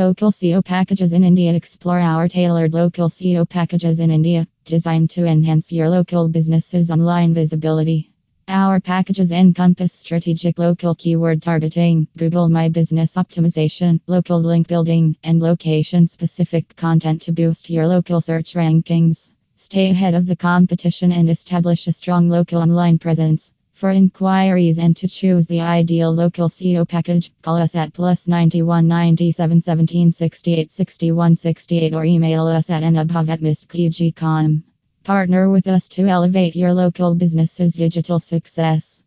Local SEO packages in India. Explore our tailored local SEO packages in India, designed to enhance your local business's online visibility. Our packages encompass strategic local keyword targeting, Google My Business optimization, local link building, and location specific content to boost your local search rankings. Stay ahead of the competition and establish a strong local online presence. For inquiries and to choose the ideal local SEO package, call us at +91 97 17 68 61 68 or email us at anubhav@mistkg.com. Partner with us to elevate your local business's digital success.